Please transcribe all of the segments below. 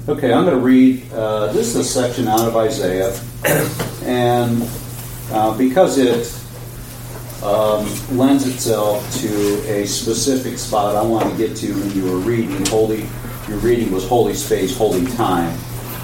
Okay, I'm going to read, this is a section out of Isaiah, and because it lends itself to a specific spot I want to get to when you were reading. Your reading was Holy Space, Holy Time,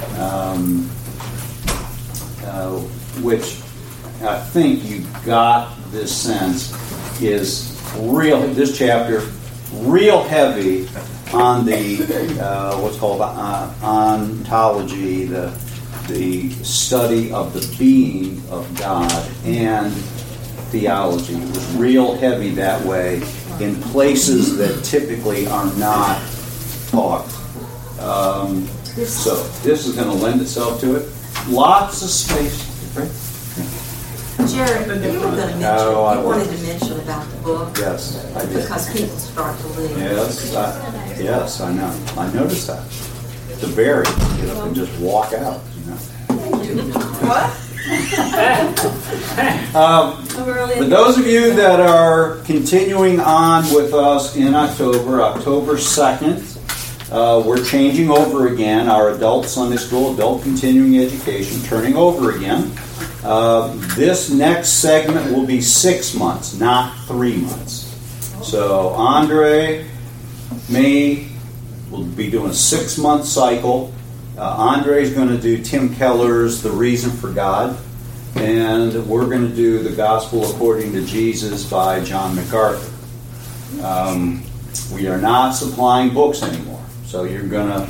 which I think you got this sense is this chapter, real heavy on the what's called ontology, the study of the being of God, and theology. It was real heavy that way in places that typically are not taught. So this is going to lend itself to it. Lots of space. Right? Jared, you were going to mention, you wanted to mention about the book. Yes, I did. Because people start to leave. Yes, I know. I noticed that. The berry, get up and just walk out. What? For those of you that are continuing on with us in October 2nd, we're changing over again. Our adult Sunday school, adult continuing education, turning over again. This next segment will be 6 months, not 3 months. So Andre, me, will be doing a 6-month cycle. Andre's going to do Tim Keller's The Reason for God. And we're going to do The Gospel According to Jesus by John MacArthur. We are not supplying books anymore. So you're going to,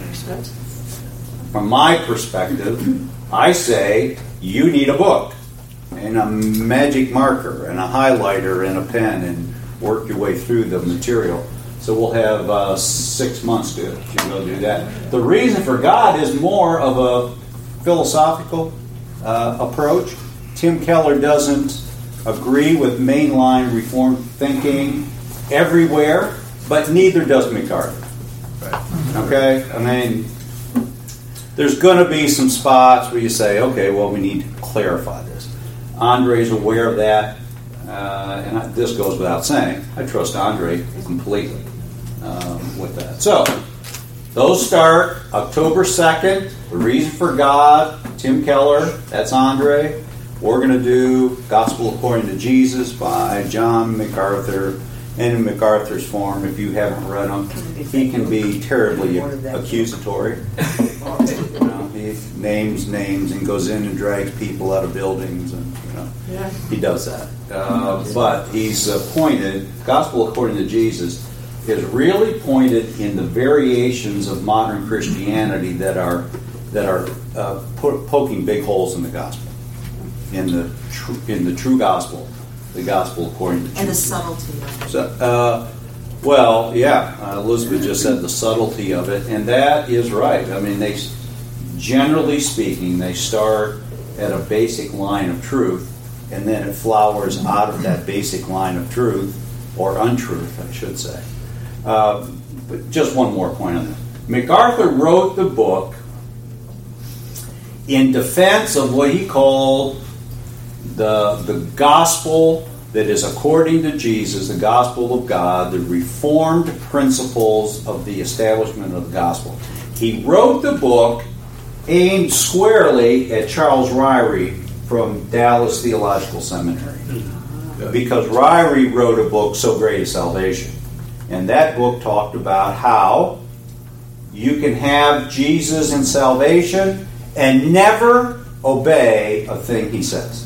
from my perspective, I say you need a book and a magic marker and a highlighter and a pen and work your way through the material. So we'll have 6 months to go do that. The Reason for God is more of a philosophical approach. Tim Keller doesn't agree with mainline Reformed thinking everywhere, but neither does MacArthur. Okay? I mean, there's going to be some spots where you say, okay, well, we need to clarify this. Andre's aware of that, and this goes without saying. I trust Andre completely with that. So, those start October 2nd, The Reason for God, Tim Keller, that's Andre. We're going to do Gospel According to Jesus by John MacArthur. And in MacArthur's form, if you haven't read him, he can be terribly accusatory. He names names and goes in and drags people out of buildings, and he does that. But he's pointed. Gospel According to Jesus is really pointed in the variations of modern Christianity that are poking big holes in the gospel, in the true gospel. The gospel according to Jesus. And the subtlety of it. So, Elizabeth just said the subtlety of it, and that is right. I mean, generally speaking, they start at a basic line of truth, and then it flowers out of that basic line of truth, or untruth, I should say. But just one more point on that. MacArthur wrote the book in defense of what he called the gospel that is according to Jesus, the gospel of God, the reformed principles of the establishment of the gospel. He wrote the book aimed squarely at Charles Ryrie from Dallas Theological Seminary. Because Ryrie wrote a book, So Great is Salvation. And that book talked about how you can have Jesus in salvation and never obey a thing he says.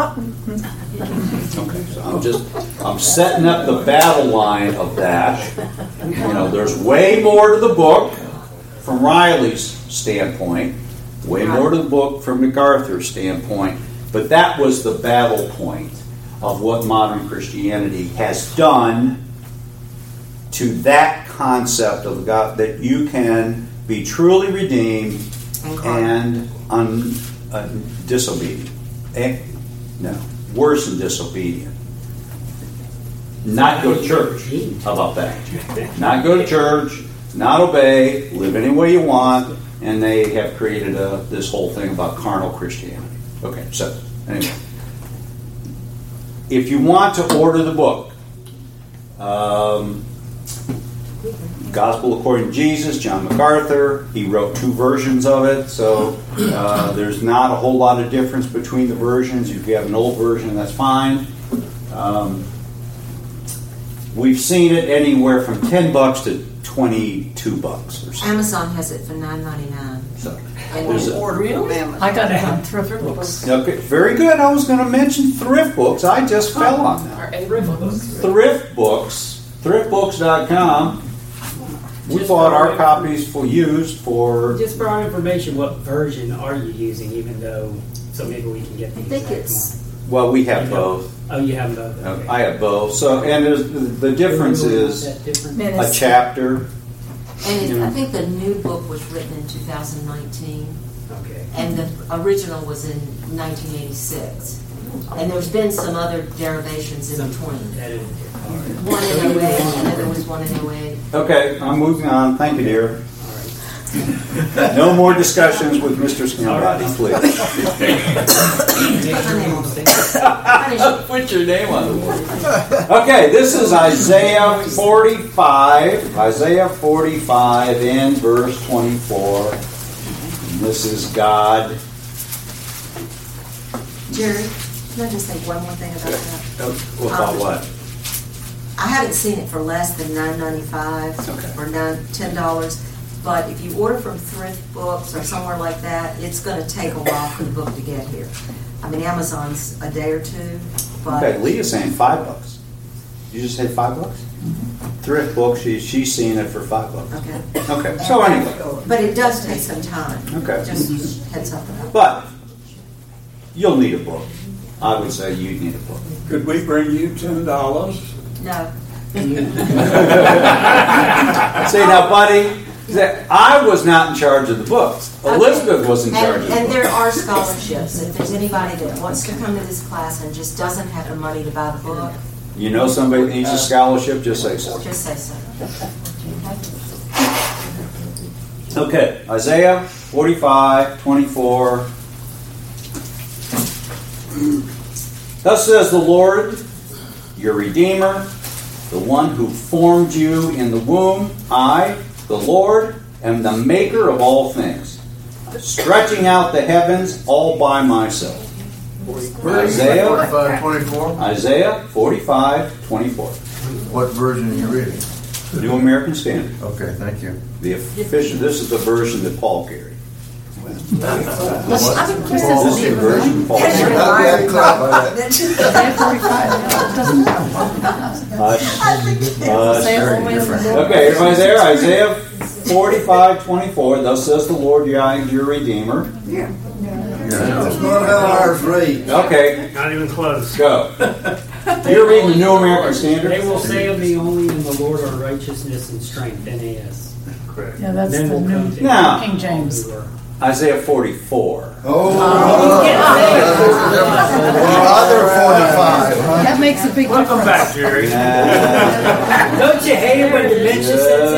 Okay, so I'm setting up the battle line of that. There's way more to the book from Riley's standpoint, way more to the book from MacArthur's standpoint, but that was the battle point of what modern Christianity has done to that concept of God, that you can be truly redeemed and disobedient. No, worse than disobedient. Not go to church. How about that? Not go to church, not obey, live any way you want, and they have created this whole thing about carnal Christianity. Okay, so anyway, if you want to order the book, Gospel According to Jesus, John MacArthur. He wrote 2 versions of it, so there's not a whole lot of difference between the versions. If you have an old version, that's fine. We've seen it anywhere from $10 to $22 or something. Amazon has it for $9.99. So, And there's you a- order from Amazon. I got it on Thrift Books. Okay, very good. I was going to mention thrift books. I just fell on that. Thrift books, thriftbooks.com. We Just bought our for- copies for used for. Just for our information, what version are you using, even though, so maybe we can get the I think exact it's, Well, we have both. one. Oh, you have both? Okay. I have both. So, and the difference is That different? a chapter. and I think the new book was written in 2019, Okay. and the original was in 1986. And there's been some other derivations in between. Edited. All right. One in 08, and then there was one in 08. Okay, I'm moving on. Thank you, dear. All right. No more discussions with Mr. Scambati, please. Put your name on the board. Okay, this is Isaiah 45. Isaiah 45 and verse 24. And this is God. Jerry, can I just say one more thing about that? About what? I haven't seen it for less than $9.95 Okay. or $10. But if you order from Thrift Books or somewhere like that, it's going to take a while for the book to get here. I mean, Amazon's a day or two, but Okay, Leah's saying $5. Did you just say $5? Thrift book, she's seeing it for $5. okay. Okay, so anyway. But it does take some time. Okay. Just heads up about But you'll need a book. I would say you need a book. Could we bring you $10? it. No. Say now, buddy, I was not in charge of the books. Elizabeth was in charge of the And books. there are scholarships. If there's anybody that wants to come to this class and just doesn't have the money to buy the book, You know somebody that needs a scholarship, just say so. just say so. Okay, Isaiah 45, 24. Thus says the Lord, your Redeemer, the one who formed you in the womb. I, the Lord, am the maker of all things, stretching out the heavens all by myself. Isaiah 45:24. Isaiah 45, 24. What version are you reading? New American Standard. Okay, thank you. The official. This is the version that Paul carried. This is the version Paul carried. Not that clever. Okay, everybody there? Isaiah 45, 24. Thus says the Lord, your Redeemer. That's not how ours read. Okay, Not even close. go. You're reading the New American Standard? They will say of me only in the Lord are righteousness and strength, NAS. Correct. Yeah, that's Then the we'll come new to Now, King James. Isaiah 44. Oh, other 45. Huh? That makes a big Welcome difference. back, Jerry. Don't you hate it when dementia sets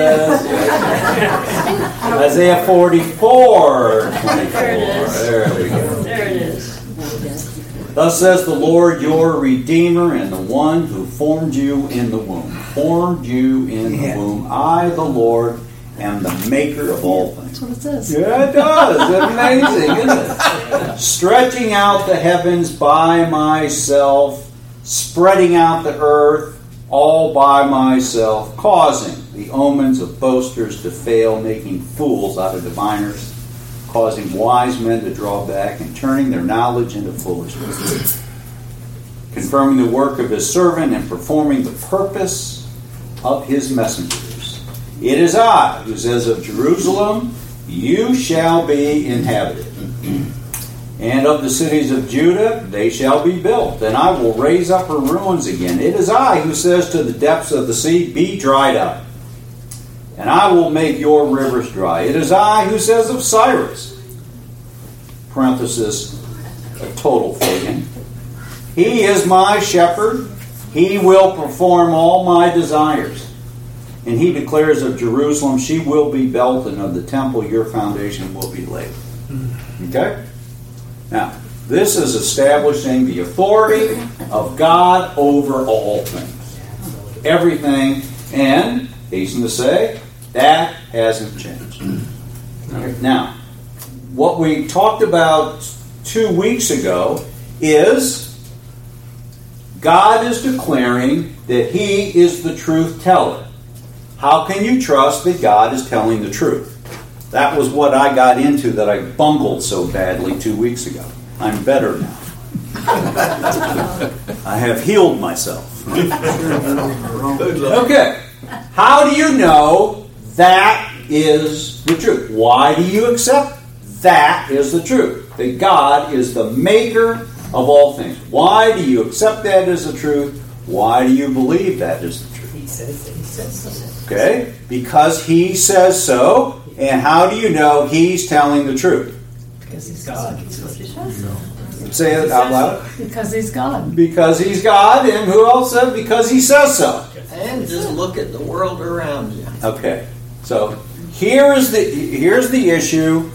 in? Isaiah 44, 24. There we go. There it is. Thus says the Lord, your Redeemer, and the one who formed you in the womb. Formed you in the womb. I, the Lord, am the maker of all things. That's what it says. Yeah, it does. It's amazing, isn't it? Stretching out the heavens by myself, spreading out the earth all by myself, causing the omens of boasters to fail, making fools out of diviners, causing wise men to draw back, and turning their knowledge into foolishness, confirming the work of his servant and performing the purpose of his messengers. It is I who says of Jerusalem, you shall be inhabited. And of the cities of Judah, they shall be built, and I will raise up her ruins again. It is I who says to the depths of the sea, be dried up, and I will make your rivers dry. It is I who says of Cyrus, parenthesis, a total pagan, he is my shepherd, he will perform all my desires. And he declares of Jerusalem, she will be built, and of the temple your foundation will be laid. Okay? Now, this is establishing the authority of God over all things. Everything, and, hasten to say, That hasn't changed. Okay. Now, what we talked about 2 weeks ago is God is declaring that He is the truth teller. How can you trust that God is telling the truth? That was what I got into that I bungled so badly 2 weeks ago. I'm better now. I have healed myself. Okay. How do you know that is the truth? Why do you accept that is the truth? That God is the maker of all things. Why do you accept that as the truth? Why do you believe that is the truth? He says so. Okay? Because He says so. And how do you know He's telling the truth? Because He's God. Say it out loud. Because He's God. Because He's God. And who else said? Because He says so. And just look at the world around you. Okay. So here's the issue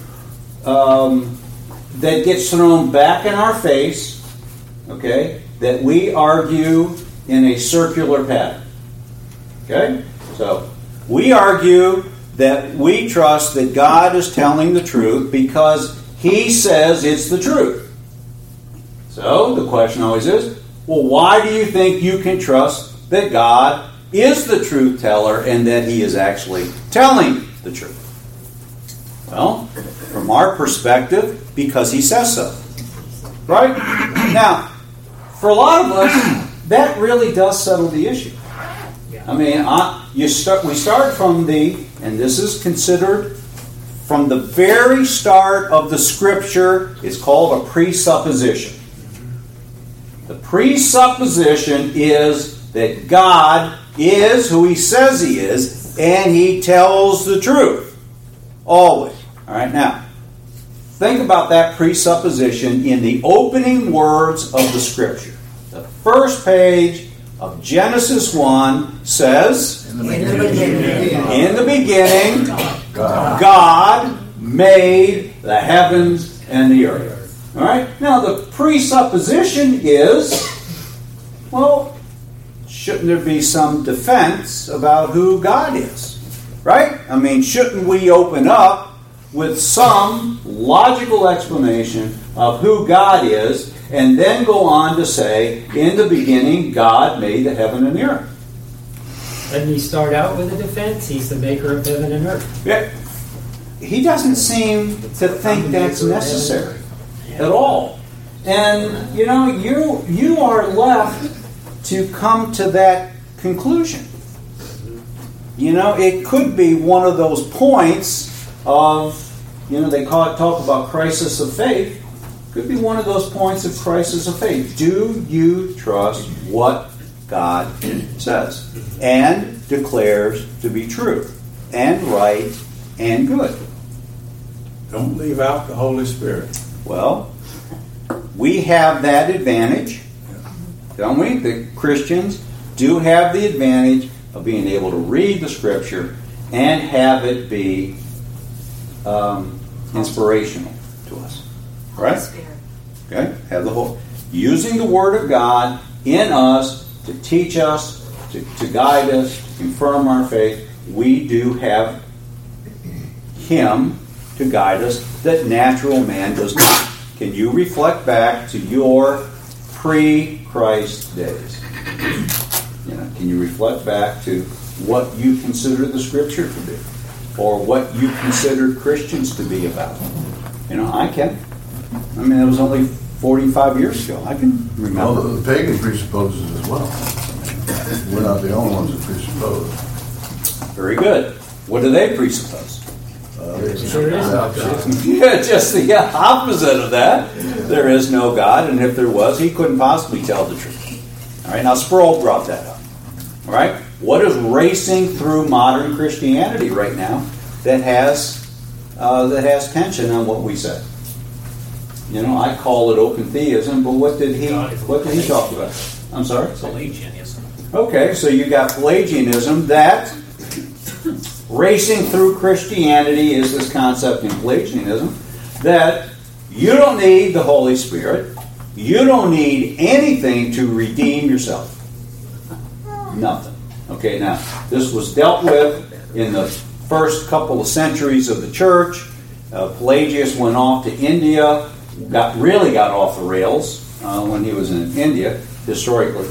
that gets thrown back in our face, okay, that we argue in a circular pattern. Okay? So we argue that we trust that God is telling the truth because He says it's the truth. So the question always is, well, why do you think you can trust that God is the truth teller and that He is actually telling the truth? Well, from our perspective, because He says so. Right? Now, for a lot of us, that really does settle the issue. I mean, we start from and this is considered from the very start of the Scripture, it's called a presupposition. The presupposition is that God is who He says He is, and He tells the truth. Always. All right, now, think about that presupposition in the opening words of the Scripture. The first page of Genesis 1 says, In the beginning, God made the heavens and the earth. All right? Now, the presupposition is, well, shouldn't there be some defense about who God is? Right? I mean, shouldn't we open up with some logical explanation of who God is and then go on to say, in the beginning, God made the heaven and the earth? Doesn't He start out with a defense? He's the maker of heaven and earth. Yeah. He doesn't seem to think that's necessary at all. And, you know, you are left to come to that conclusion. You know, it could be one of those points of, you know, they talk about crisis of faith. Could be one of those points of crisis of faith. Do you trust what God says and declares to be true and right and good? Don't leave out the Holy Spirit. Well, we have that advantage, don't we? The Christians do have the advantage of being able to read the Scripture and have it be inspirational to us. Right? Okay? Have the whole using the Word of God in us to teach us, to guide us, to confirm our faith. We do have Him to guide us that natural man does not. Can you reflect back to your pre-Christ days? You know, can you reflect back to what you consider the Scripture to be, or what you considered Christians to be about? You know, I can. I mean, it was only 45 years ago. I can remember. Well, the pagan presupposes as well. We're not the only ones that presuppose. Very good. What do they presuppose? Sure is no God. Yeah, just the opposite of that. There is no God, and if there was, He couldn't possibly tell the truth. All right, now Sproul brought that up. All right, what is racing through modern Christianity right now that has tension on what we say? You know, I call it open theism, but what did he talk about? I'm sorry? Pelagianism. Okay, so you got Pelagianism. That racing through Christianity is this concept in Pelagianism that you don't need the Holy Spirit. You don't need anything to redeem yourself. Nothing. Okay, now, this was dealt with in the first couple of centuries of the church. Pelagius went off to India, really got off the rails when he was in India, historically.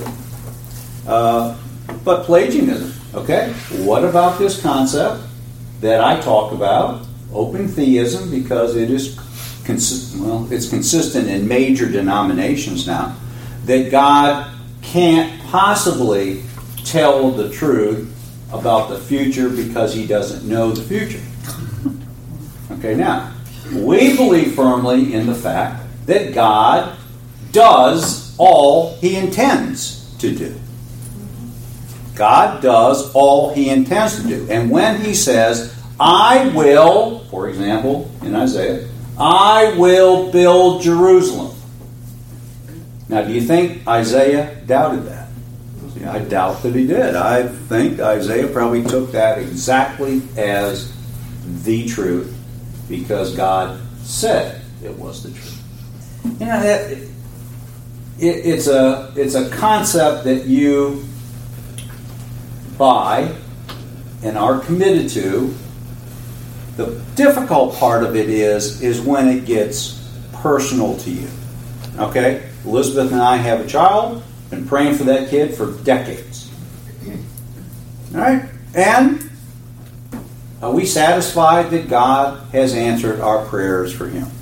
But Pelagianism, okay? What about this concept that I talk about, open theism, because it is it's consistent in major denominations now, that God can't possibly tell the truth about the future because he doesn't know the future. Okay, now, we believe firmly in the fact that God does all he intends to do. God does all he intends to do. And when he says, I will, for example, in Isaiah, I will build Jerusalem. Now, do you think Isaiah doubted that? See, I doubt that he did. I think Isaiah probably took that exactly as the truth because God said it was the truth. You know, it's a concept that you buy and are committed to. The difficult part of it is when it gets personal to you. Okay? Elizabeth and I have a child, been praying for that kid for decades. All right? And are we satisfied that God has answered our prayers for him?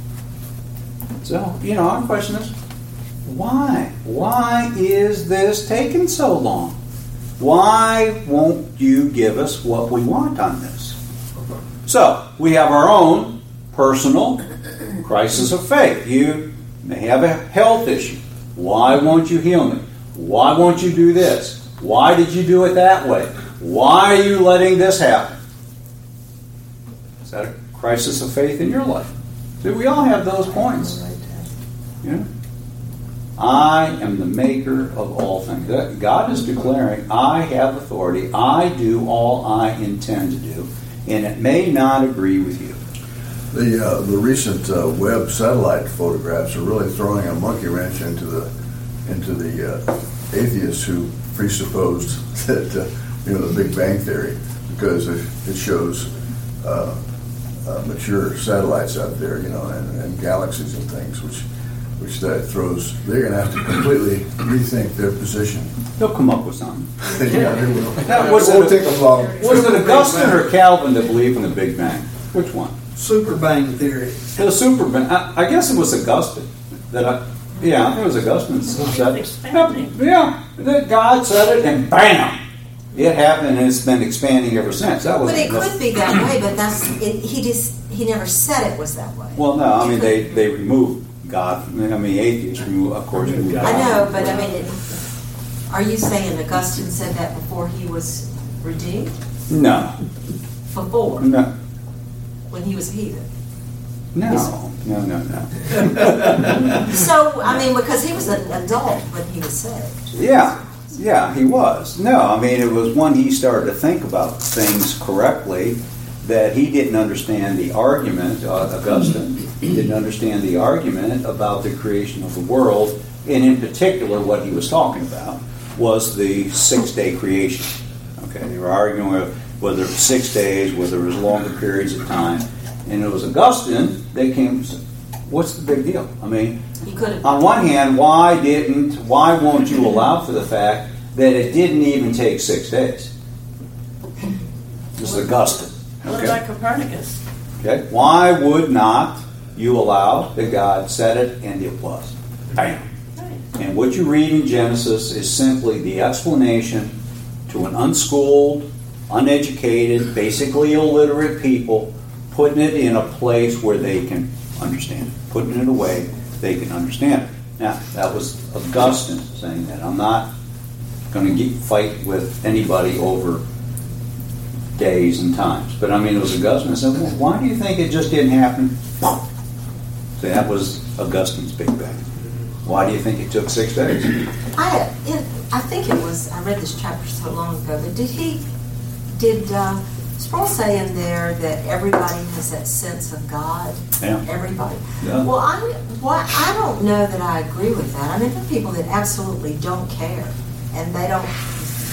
So, our question is, why? Why is this taking so long? Why won't you give us what we want on this? So, we have our own personal crisis of faith. You may have a health issue. Why won't you heal me? Why won't you do this? Why did you do it that way? Why are you letting this happen? Is that a crisis of faith in your life? See, we all have those points. Yeah. I am the maker of all things. God is declaring, I have authority. I do all I intend to do. And it may not agree with you. The recent Webb satellite photographs are really throwing a monkey wrench into the atheists who presupposed that the Big Bang Theory, because it shows mature satellites out there, and galaxies and things, which that throws. They're going to have to completely rethink their position. They'll come up with something. Yeah, they will. Now, was it won't take them long. Was it Augustine or Calvin that believed in the Big Bang? Which one? Super Bang Theory. The Super Bang. I guess it was Augustine that it was Augustine said. Expanding. Yeah, that God said it, and bam, it happened, and it's been expanding ever since. That was. But it could be that way. But he never said it was that way. Well, no, I mean they removed God. Atheists remove, of course. Remove God. I know, but are you saying Augustine said that before he was redeemed? No. Before? No. When he was a heathen? No. So, because he was an adult when he was saved. Yeah, he was. No, it was when he started to think about things correctly that he didn't understand the argument, Augustine didn't understand the argument about the creation of the world, and in particular what he was talking about was the 6-day creation. Okay, they were arguing whether it was 6 days, whether it was longer periods of time, and it was Augustine that came and said, what's the big deal? He couldn't. On one hand, why won't you allow for the fact that it didn't even take 6 days? This is Augustine. What about Copernicus? Okay, why would not you allow that God said it and it was? Bam. And what you read in Genesis is simply the explanation to an unschooled, uneducated, basically illiterate people, putting it in a place where they can understand it, putting it away they can understand it. Now, that was Augustine saying that. I'm not going to fight with anybody over days and times. But it was Augustine. I said, well, why do you think it just didn't happen? So that was Augustine's Big Bang. Why do you think it took 6 days? I think it was, I read this chapter so long ago, but did Sproul say in there that everybody has that sense of God? Yeah. Everybody. Yeah. Well, I don't know that I agree with that. There are people that absolutely don't care, and they don't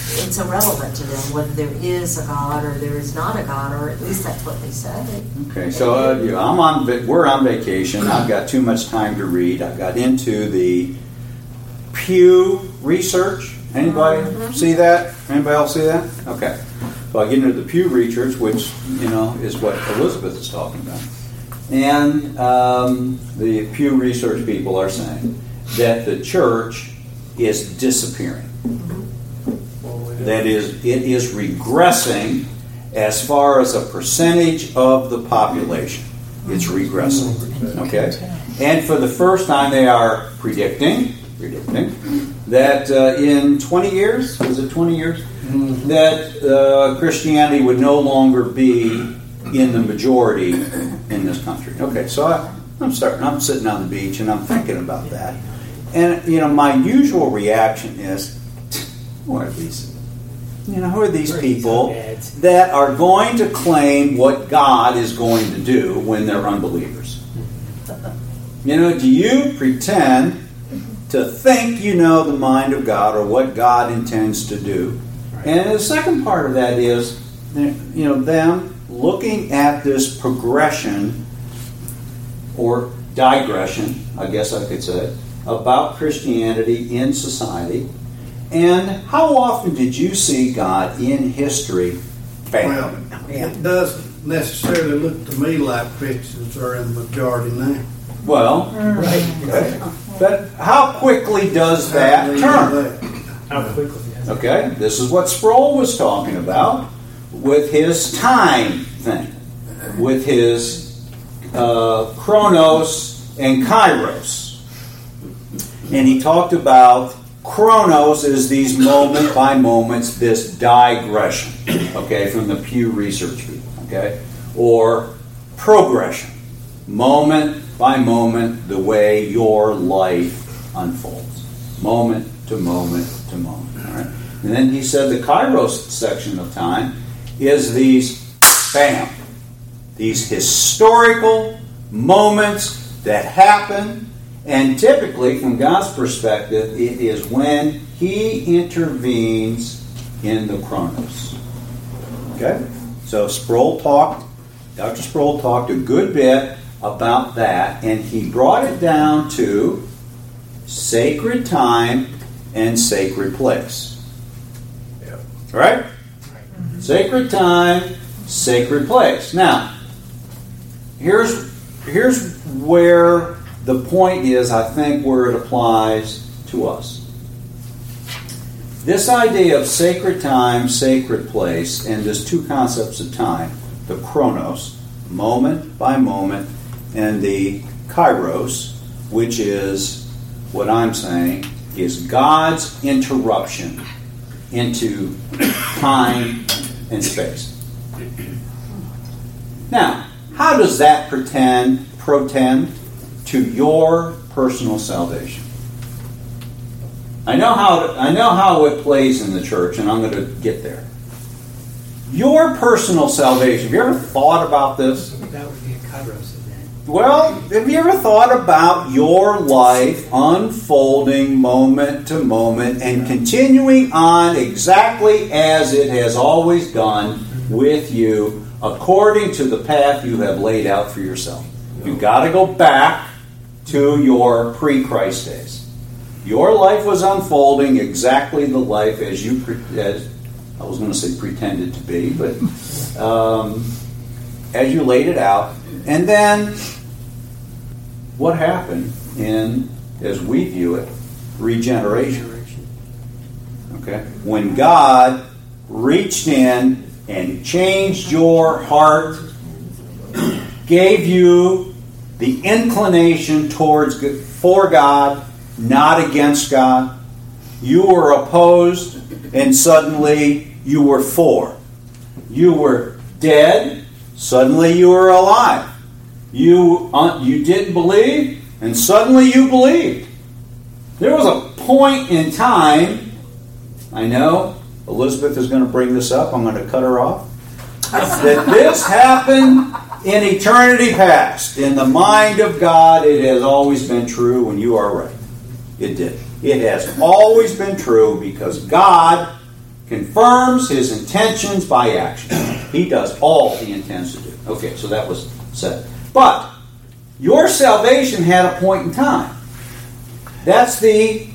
it's irrelevant to them whether there is a God or there is not a God, or at least that's what they say. Okay, so we're on vacation. I've got too much time to read. I got into the Pew Research. Anybody see that? Anybody else see that? Okay. So I get into the Pew Research, which is what Elizabeth is talking about, and the Pew Research people are saying that the church is disappearing. That is, it is regressing as far as a percentage of the population. It's regressing. Okay? And for the first time, they are predicting that in 20 years, was it 20 years? That Christianity would no longer be in the majority in this country. Okay, so I'm sitting on the beach and I'm thinking about that. And, my usual reaction is, who are these? Who are these people that are going to claim what God is going to do when they're unbelievers? Do you pretend to think you know the mind of God or what God intends to do? And the second part of that is, them looking at this progression or digression, I guess I could say, about Christianity in society. And how often did you see God in history fail? Well, it doesn't necessarily look to me like Christians are in the majority now. Well, right. But how quickly does that turn? How quickly? Okay, this is what Sproul was talking about with his time thing, with his chronos and kairos. And he talked about chronos is these moment by moments, this digression, okay, from the Pew Research people, okay, or progression, moment by moment, the way your life unfolds, moment to moment to moment. All right? And then he said the kairos section of time is these historical moments that happen. And typically, from God's perspective, it is when He intervenes in the chronos. Okay? So Dr. Sproul talked a good bit about that, and he brought it down to sacred time and sacred place. Yep. All right? Sacred time, sacred place. Now, here's where the point is, I think, where it applies to us. This idea of sacred time, sacred place, and there's two concepts of time, the chronos, moment by moment, and the kairos, which is what I'm saying is God's interruption into time and space. Now, how does that pretend to your personal salvation? I know how it plays in the church, and I'm going to get there. Your personal salvation. Have you ever thought about this? That would be a kairos event. Well, have you ever thought about your life unfolding moment to moment and continuing on exactly as it has always done with you according to the path you have laid out for yourself? You've got to go back to your pre-Christ days. Your life was unfolding exactly the life as you, I was going to say pretended to be, but as you laid it out. And then what happened in, as we view it, regeneration. Okay? When God reached in and changed your heart, gave you the inclination for God, not against God. You were opposed, and suddenly you were for. You were dead, suddenly you were alive. You didn't believe, and suddenly you believed. There was a point in time, I know Elizabeth is going to bring this up, I'm going to cut her off, that this happened in eternity past. In the mind of God, it has always been true, and you are right. It did. It has always been true because God confirms his intentions by action. He does all he intends to do. Okay, so that was said. But your salvation had a point in time. That's the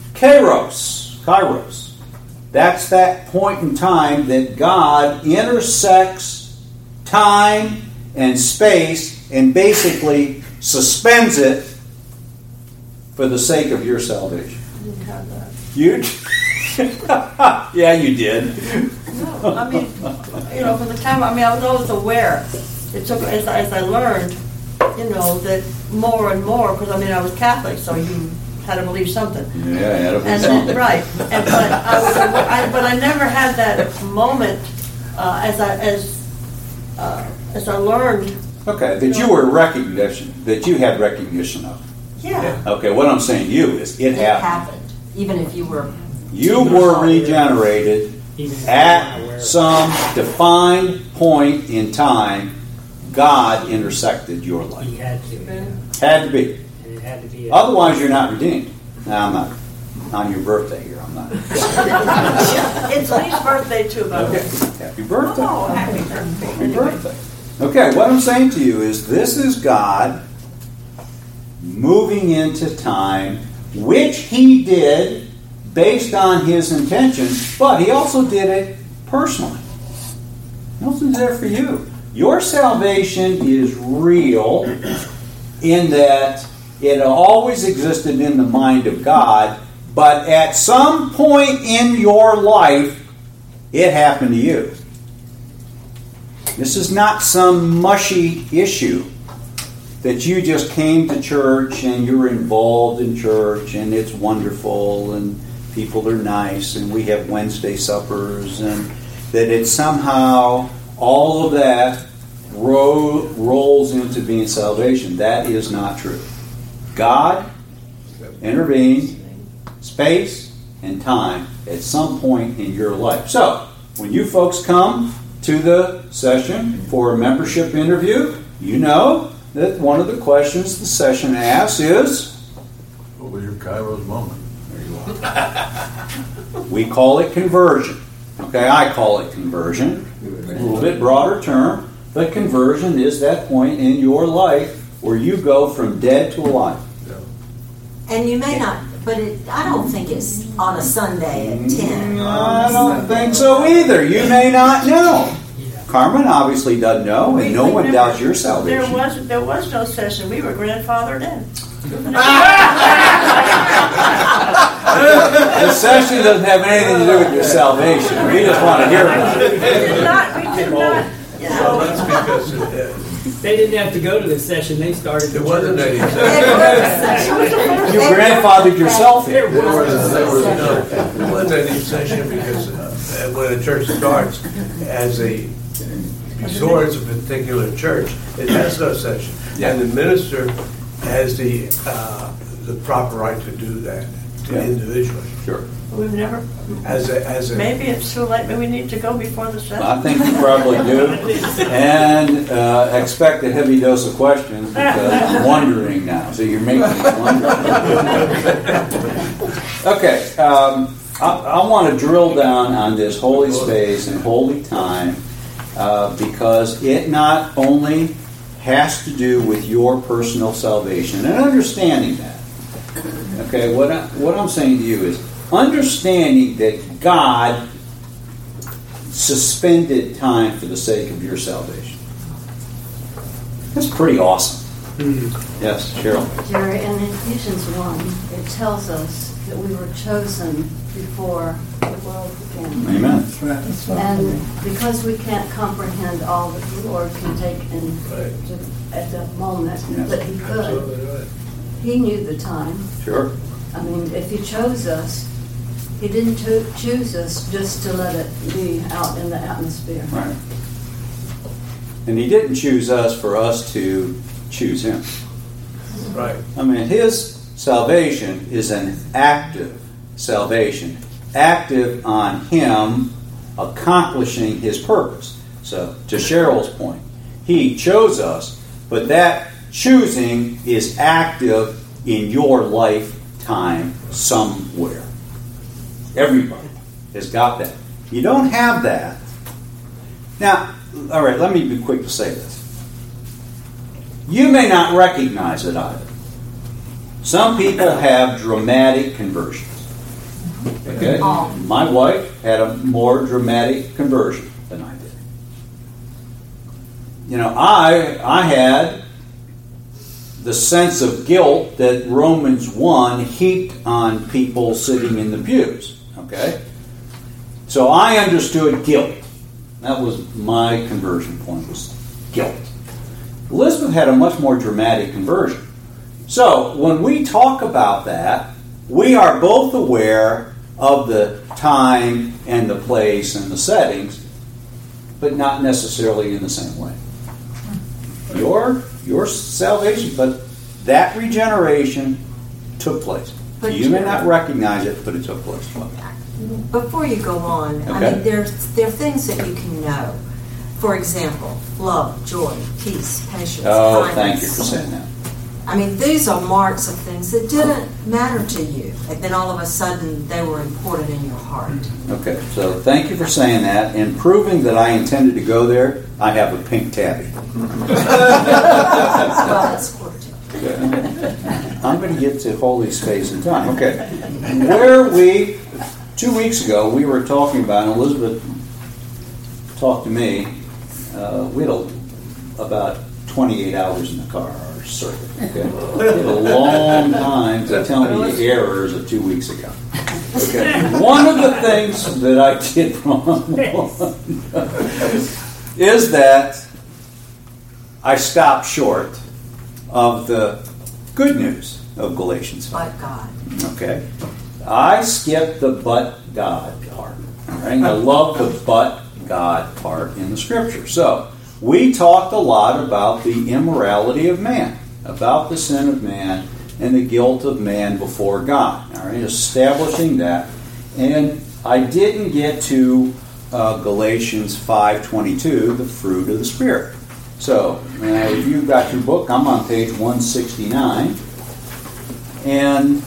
kairos. That's that point in time that God intersects time and space and basically suspends it for the sake of your salvation. I didn't have that. You? Yeah, you did. No, I mean, from the time, I was always aware. It took, as I learned, that more and more, because I was Catholic, so you had to believe something. Yeah, had to believe And something. then, right. But I never had that moment as I learned. Okay, that you were that you had recognition of. Yeah. Okay, what I'm saying to you is it It happened. happened, even if you were. You were regenerated Even if you're not aware at of it. some defined point in time. God intersected your He life. had to. Had to be. And it had to be. Otherwise, you're not redeemed. Now, I'm not. On your birthday here, I'm not. It's Lee's birthday, too, by the way. Happy birthday. Oh, happy birthday. Happy birthday. Okay, what I'm saying to you is this is God moving into time, which he did based on his intentions, but he also did it personally. He also did it for you. Your salvation is real in that it always existed in the mind of God, but at some point in your life, it happened to you. This is not some mushy issue that you just came to church and you're involved in church and it's wonderful and people are nice and we have Wednesday suppers and that it's somehow all of that rolls into being salvation. That is not true. God intervened space and time at some point in your life. So, when you folks come to the session for a membership interview, you know that one of the questions the session asks is, What was your Kairos moment? There you are. we call it conversion. Okay, I call it conversion. A little bit broader term, but conversion is that point in your life where you go from dead to alive. And you may not, but I don't think it's on a Sunday at 10. I don't think so either. You may not know. Carmen obviously doesn't know, and no one doubts your salvation. There was no session. We were grandfathered in. The session doesn't have anything to do with your salvation. We just want to hear about it. We did not. Well, that's because They didn't have to go to the session. They started the it wasn't church. any It session. was a session. You grandfathered yourself in. There wasn't any session because when a church starts as a resorts a particular church, it has no session, and the minister has the proper right to do that individually. Sure. We've never. As a Maybe it's too late. Maybe we need to go before the session. I think you probably do. And expect a heavy dose of questions because I'm wondering now. So you're making me wonder. Okay. I want to drill down on this holy space and holy time because it not only has to do with your personal salvation and understanding that. Okay, what I'm saying to you is understanding that God suspended time for the sake of your salvation. That's pretty awesome. Yes, Cheryl. Jerry, in Ephesians 1, it tells us that we were chosen before the world began. Amen. And because we can't comprehend all that the Lord can take in at that moment, but He could. He knew the time. Sure. I mean, if He chose us, He didn't choose us just to let it be out in the atmosphere. Right. And He didn't choose us for us to choose Him. right. I mean, His salvation is an active salvation, active on Him accomplishing His purpose. So, to Cheryl's point, He chose us, but that choosing is active in your lifetime somewhere. Everybody has got that. you don't have that. Now, all right, let me be quick to say this. You may not recognize it either. Some people have dramatic conversions. Okay? My wife had a more dramatic conversion than I did. You know, I had the sense of guilt that Romans 1 heaped on people sitting in the pews. Okay? So I understood guilt. That was my conversion point, was guilt. Elizabeth had a much more dramatic conversion. So when we talk about that, we are both aware of the time and the place and the settings, but not necessarily in the same way. Your salvation, but that regeneration took place. But you may not recognize it, but it took place. Before you go on, I Okay. mean, there are things that you can know. For example, love, joy, peace, patience, Oh, kindness. thank you for saying that. I mean, these are marks of things that didn't matter to you, and then all of a sudden they were important in your heart. Okay, so thank you for saying that. And proving that I intended to go there, I have a pink tabby. Well, that's quarter to. I'm going to get to holy space and time. Okay. 2 weeks ago, we were talking about, and Elizabeth talked to me, we had about 28 hours in the car, our circuit. Okay? It had a long time to tell me the errors of 2 weeks ago. Okay. One of the things that I did wrong is that I stopped short of the good news of Galatians 5. But God. Okay. I skipped the but God part. All right? I love the but God part in the scripture. So, we talked a lot about the immorality of man, about the sin of man and the guilt of man before God. All right? Establishing that. And I didn't get to Galatians 5:22, the fruit of the Spirit. So, if you've got your book, I'm on page 169. And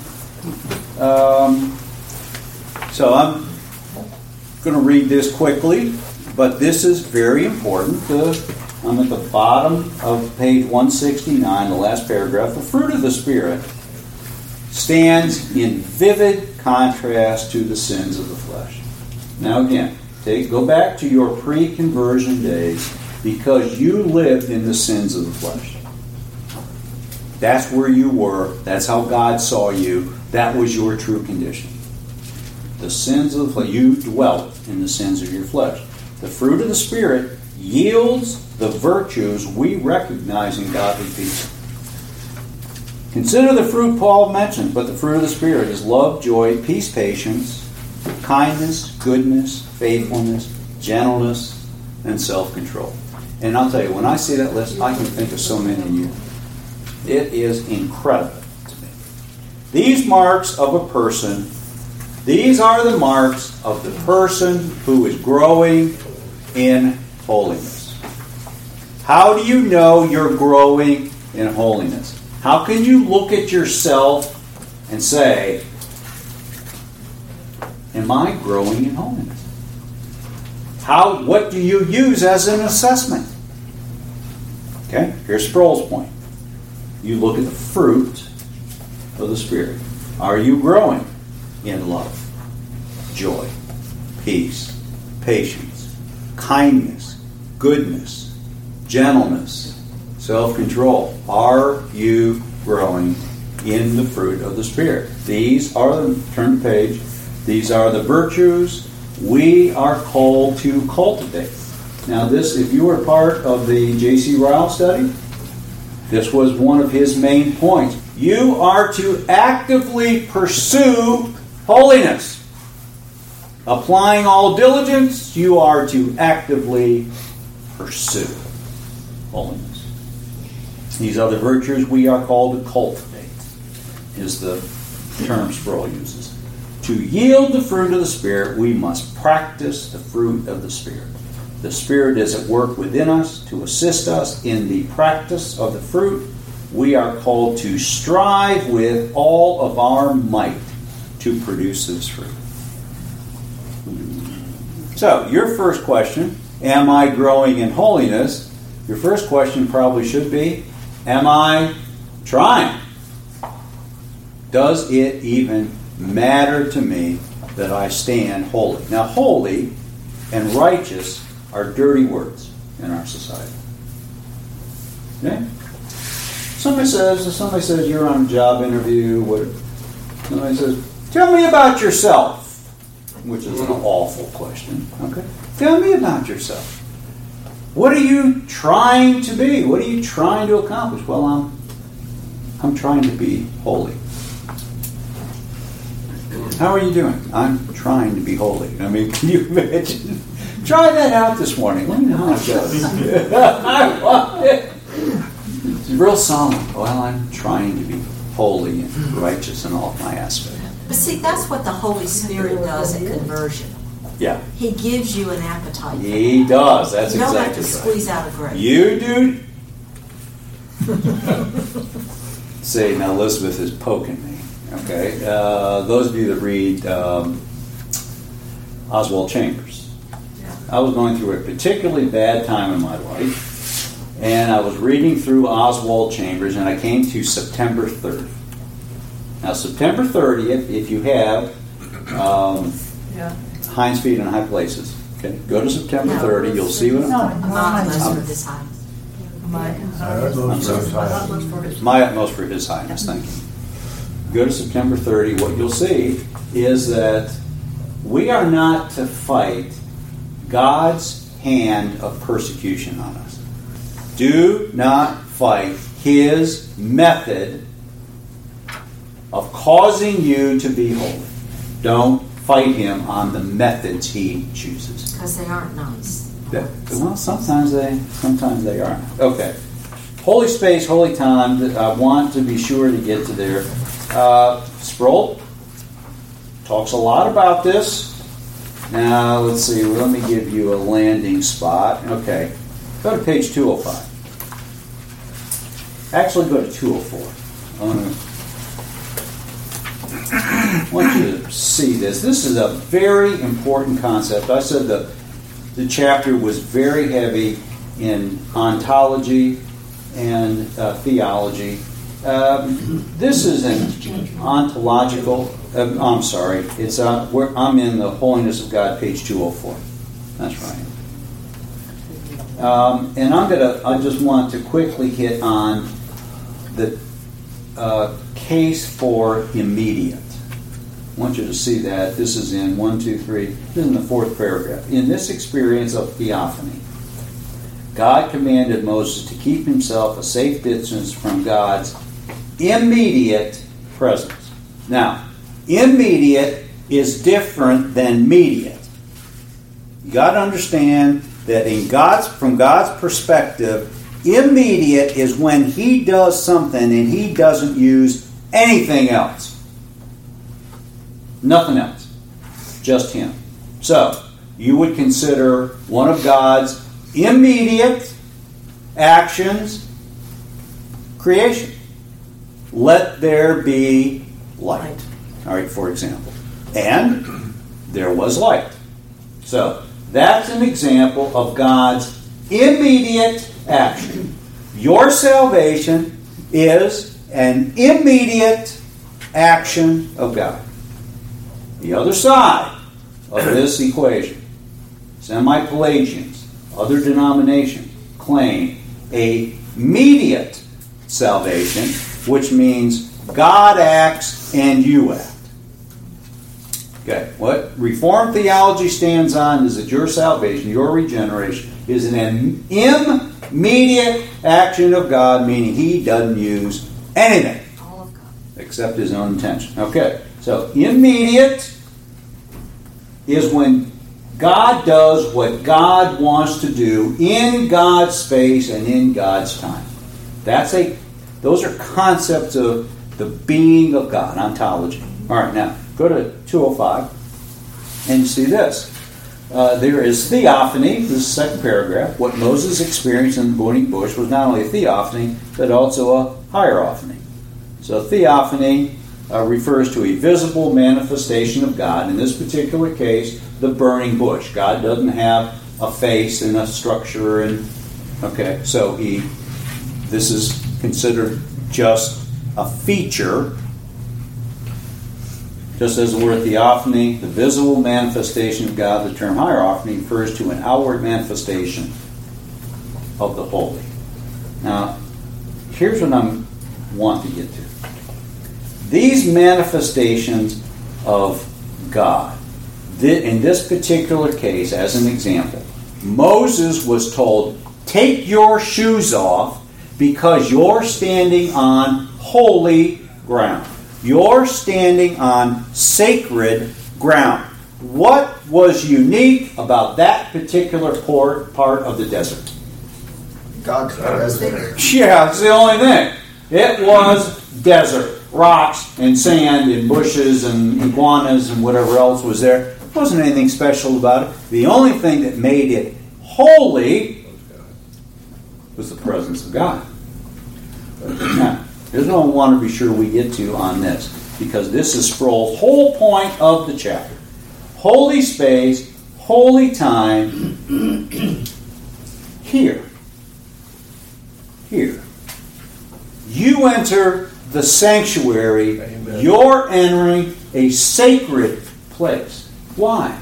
so I'm going to read this quickly, but this is very important. I'm at the bottom of page 169, the last paragraph. The fruit of the Spirit stands in vivid contrast to the sins of the flesh. Now again, go back to your pre-conversion days, because you lived in the sins of the flesh. That's where you were. That's how God saw you. That was your true condition. The sins of the flesh. You dwelt in the sins of your flesh. The fruit of the Spirit yields the virtues we recognize in godly peace. Consider the fruit Paul mentioned, but the fruit of the Spirit is love, joy, peace, patience, kindness, goodness, faithfulness, gentleness, and self-control. And I'll tell you, when I see that list, I can think of so many of you. It is incredible to me. These marks of a person, these are the marks of the person who is growing in holiness. How do you know you're growing in holiness? How can you look at yourself and say, am I growing in holiness? What do you use as an assessment? Okay, here's Sproul's point. You look at the fruit of the Spirit. Are you growing in love, joy, peace, patience, kindness, goodness, gentleness, self-control? Are you growing in the fruit of the Spirit? These are turn the page. These are the virtues we are called to cultivate. Now this, if you were part of the J.C. Ryle study, this was one of his main points. You are to actively pursue holiness. Applying all diligence, you are to actively pursue holiness. These other virtues we are called to cultivate, is the term Sproul uses. To yield the fruit of the Spirit, we must practice the fruit of the Spirit. The Spirit is at work within us to assist us in the practice of the fruit. We are called to strive with all of our might to produce this fruit. So, your first question, am I growing in holiness? Your first question probably should be, am I trying? Does it even matter to me that I stand holy? Now, holy and righteous are dirty words in our society. Okay? Somebody says you're on a job interview. Somebody says, tell me about yourself, which is an awful question. Okay? Tell me about yourself. What are you trying to be? What are you trying to accomplish? Well, I'm trying to be holy. How are you doing? I'm trying to be holy. I mean, can you imagine? Try that out this morning. Let me know how it goes. I want it. It's real solemn. Well, I'm trying to be holy and righteous in all of my aspects. But see, that's what the Holy Spirit does at conversion. Yeah. He gives you an appetite. He does. That's You don't have exactly to right. squeeze out a grape. You do. See, now Elizabeth is poking me. Okay. Those of you that read Oswald Chambers. I was going through a particularly bad time in my life, and I was reading through Oswald Chambers, and I came to September 3rd. Now, September 30th, if you have Hind's Feet in High Places, okay, go to September 30, you'll see what I'm talking about. My utmost for His Highness. My utmost for His Highness, thank you. Go to September 30, what you'll see is that we are not to fight God's hand of persecution on us. Do not fight His method of causing you to be holy. Don't fight Him on the methods He chooses. Because they aren't nice. Well, sometimes they are. Okay. Holy space, holy time. I want to be sure to get to there. Sproul talks a lot about this. Now, let's see. Let me give you a landing spot. Okay. Go to page 205. Actually, go to 204. I want you to see this. This is a very important concept. I said the chapter was very heavy in ontology and theology. This is an ontological. I'm sorry. It's I'm in the Holiness of God, page 204. That's right. And I just want to quickly hit on the case for immediate. I want you to see that. This is in 1, 2, 3. This is in the 4th paragraph. In this experience of theophany, God commanded Moses to keep himself a safe distance from God's immediate presence. Now, immediate is different than mediate. You got to understand that from God's perspective, immediate is when He does something and He doesn't use anything else. Nothing else. Just Him. So, you would consider one of God's immediate actions creation. Let there be light. All right, for example. And there was light. So, that's an example of God's immediate action. Your salvation is an immediate action of God. The other side of this equation, semi-Pelagians, other denominations, claim a immediate salvation, which means God acts and you act. Okay, what Reformed theology stands on is that your salvation, your regeneration, is an immediate action of God, meaning He doesn't use anything All of God. except His own intention. Okay, so immediate is when God does what God wants to do in God's space and in God's time. Those are concepts of the being of God, ontology. All right, now go to 205 and you see this. There is theophany, this is the second paragraph. What Moses experienced in the burning bush was not only a theophany, but also a hierophany. So theophany refers to a visible manifestation of God. In this particular case, the burning bush. God doesn't have a face and a structure, and okay, so this is considered just a feature. Just as the word theophany, the visible manifestation of God, the term hierophany refers to an outward manifestation of the holy. Now, here's what I want to get to. These manifestations of God, in this particular case, as an example, Moses was told, take your shoes off because you're standing on holy ground. You're standing on sacred ground. What was unique about that particular part of the desert? God's presence. Yeah, it's the only thing. It was desert. Rocks and sand and bushes and iguanas and whatever else was there. There wasn't anything special about it. The only thing that made it holy was the presence of God. Now, here's what I want to be sure we get to on this, because this is Sproul's whole point of the chapter. Holy space, holy time, here. You enter the sanctuary. Amen. You're entering a sacred place. Why?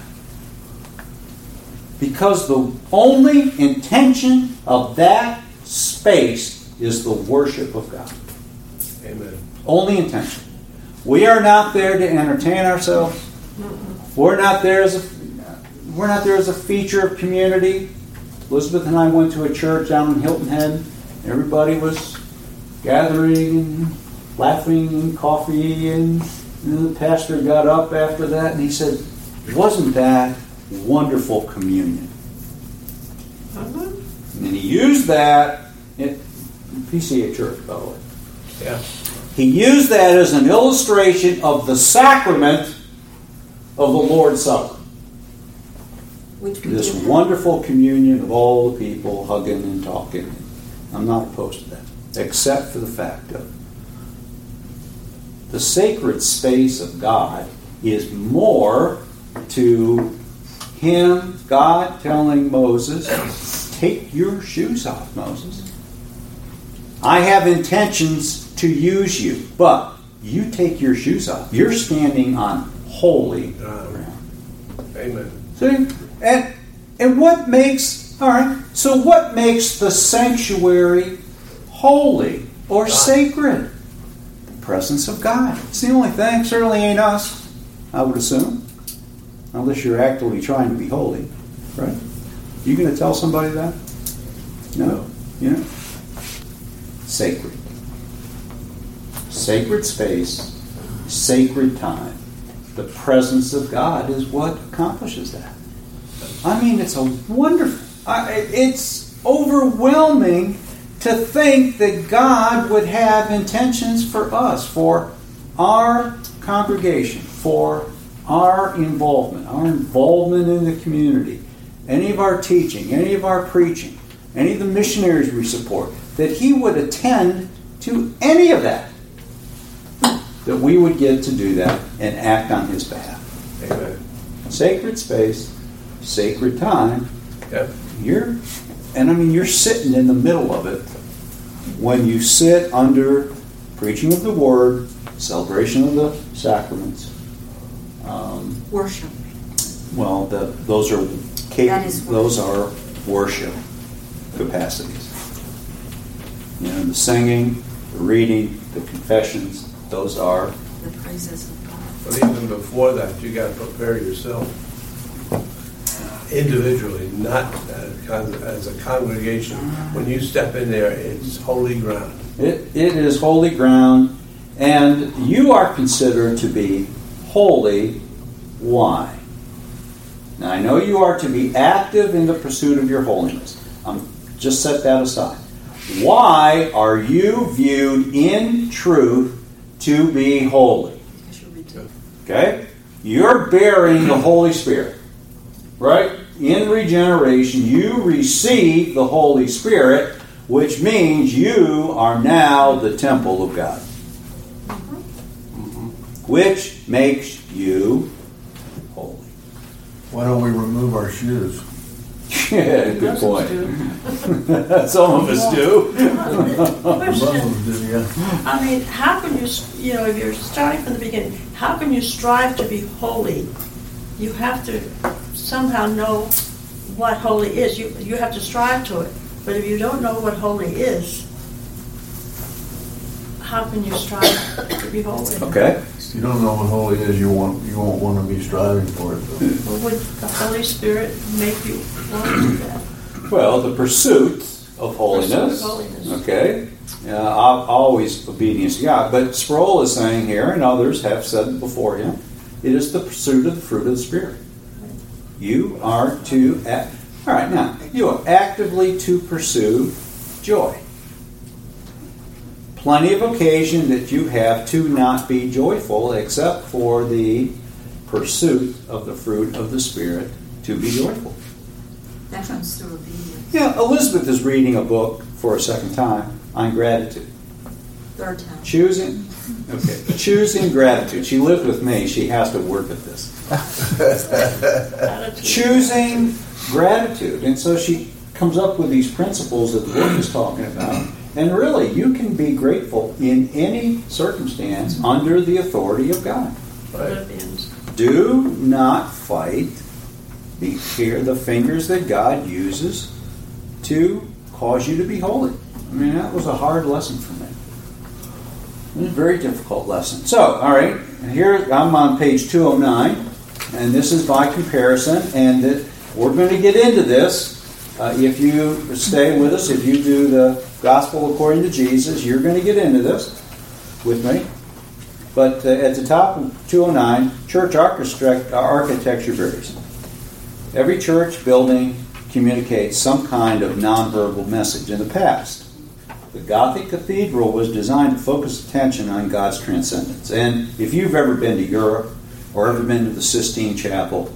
Because the only intention of that space is the worship of God. Amen. Only intention. We are not there to entertain ourselves. We're not there as a feature of community. Elizabeth and I went to a church down in Hilton Head. Everybody was gathering and laughing and coffee, and the pastor got up after that and he said, wasn't that wonderful communion? And he used that in PCA Church, by the way. Yeah. He used that as an illustration of the sacrament of the Lord's Supper. This wonderful communion of all the people hugging and talking. I'm not opposed to that, except for the fact of the sacred space of God is more to him, God telling Moses, take your shoes off, Moses. I have intentions to use you, but you take your shoes off. You're standing on holy ground. Amen. See? And what makes, all right, so what makes the sanctuary holy or sacred? The presence of God. It's the only thing. Certainly ain't us, I would assume. Unless you're actively trying to be holy. Right? You going to tell somebody that? No. You know? Sacred. Sacred space, sacred time. The presence of God is what accomplishes that. I mean, it's a wonderful, it's overwhelming to think that God would have intentions for us, for our congregation, for our involvement in the community, any of our teaching, any of our preaching, any of the missionaries we support, that He would attend to any of that. That we would get to do that and act on His behalf. Amen. Sacred space, sacred time. Yep. You're sitting in the middle of it when you sit under preaching of the Word, celebration of the sacraments. Worship. Well, those are worship capacities. The singing, the reading, the confessions. Those are the praises of God. But even before that, you got to prepare yourself individually, not as a congregation. When you step in there, it's holy ground. It is holy ground, and you are considered to be holy. Why? Now, I know you are to be active in the pursuit of your holiness. Just set that aside. Why are you viewed in truth to be holy? Okay? You're bearing the Holy Spirit. Right? In regeneration, you receive the Holy Spirit, which means you are now the temple of God. which makes you holy. Why don't we remove our shoes? Yeah, good point. Some of us do. Muslims do, yeah. I mean, how can you, if you're starting from the beginning, how can you strive to be holy? You have to somehow know what holy is. You have to strive to it. But if you don't know what holy is, how can you strive to be holy? Okay. If you don't know what holy is, you won't want to be striving for it. Well, would the Holy Spirit make you want to do that? Well, the pursuit of holiness. Pursuit of holiness. Okay. Always obedience to God. But Sproul is saying here, and others have said it before him, it is the pursuit of the fruit of the Spirit. You are to act. All right, now, you are actively to pursue joy. Plenty of occasion that you have to not be joyful except for the pursuit of the fruit of the Spirit to be joyful. That comes through obedience. Yeah, Elizabeth is reading a book for a second time on gratitude. Third time. Choosing gratitude. She lived with me. She has to work at this. Choosing gratitude. And so she comes up with these principles that the book is talking about. And really, you can be grateful in any circumstance under the authority of God. Right. Do not fight the fingers that God uses to cause you to be holy. I mean, that was a hard lesson for me. It was a very difficult lesson. So, all right, here I'm on page 209, and this is by comparison, and we're going to get into this. If you stay with us, if you do the Gospel according to Jesus, you're going to get into this with me. But at the top of 209, church architecture varies. Every church building communicates some kind of nonverbal message. In the past, the Gothic cathedral was designed to focus attention on God's transcendence. And if you've ever been to Europe or ever been to the Sistine Chapel,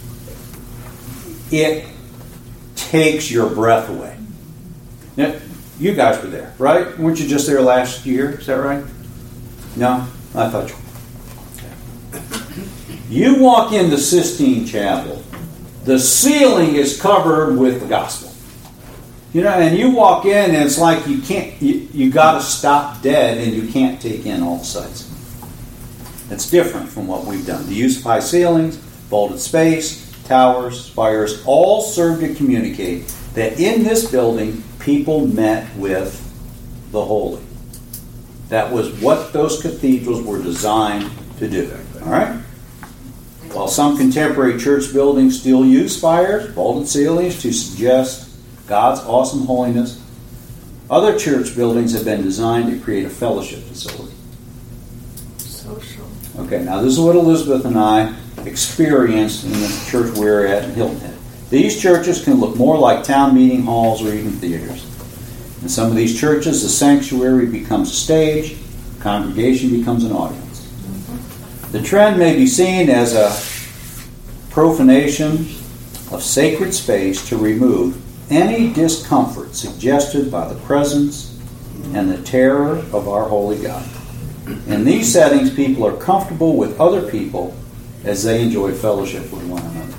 it takes your breath away. Now, you guys were there, right? Weren't you just there last year? Is that right? No? I thought you were. You walk in the Sistine Chapel, the ceiling is covered with the gospel. And you walk in and it's like you got to stop dead and you can't take in all the sights. It's different from what we've done. The use of high ceilings, vaulted space, towers, spires, all serve to communicate that in this building, people met with the holy. That was what those cathedrals were designed to do. All right? While some contemporary church buildings still use spires, vaulted ceilings to suggest God's awesome holiness, other church buildings have been designed to create a fellowship facility. Social. Okay, now this is what Elizabeth and I experienced in the church we're at in Hilton Head. These churches can look more like town meeting halls or even theaters. In some of these churches, the sanctuary becomes a stage, the congregation becomes an audience. The trend may be seen as a profanation of sacred space to remove any discomfort suggested by the presence and the terror of our holy God. In these settings, people are comfortable with other people as they enjoy fellowship with one another.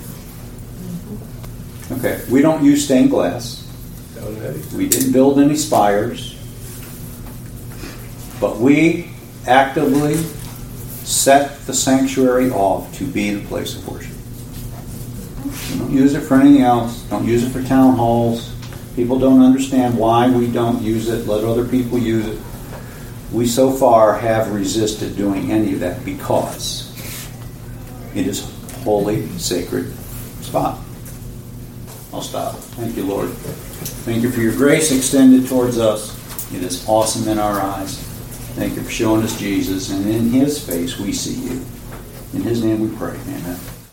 Okay, we don't use stained glass. We didn't build any spires. But we actively set the sanctuary off to be the place of worship. We don't use it for anything else. Don't use it for town halls. People don't understand why we don't use it. Let other people use it. We so far have resisted doing any of that because it is a holy, sacred spot. I'll stop. Thank you, Lord. Thank you for your grace extended towards us. It is awesome in our eyes. Thank you for showing us Jesus, and in His face we see you. In His name we pray. Amen.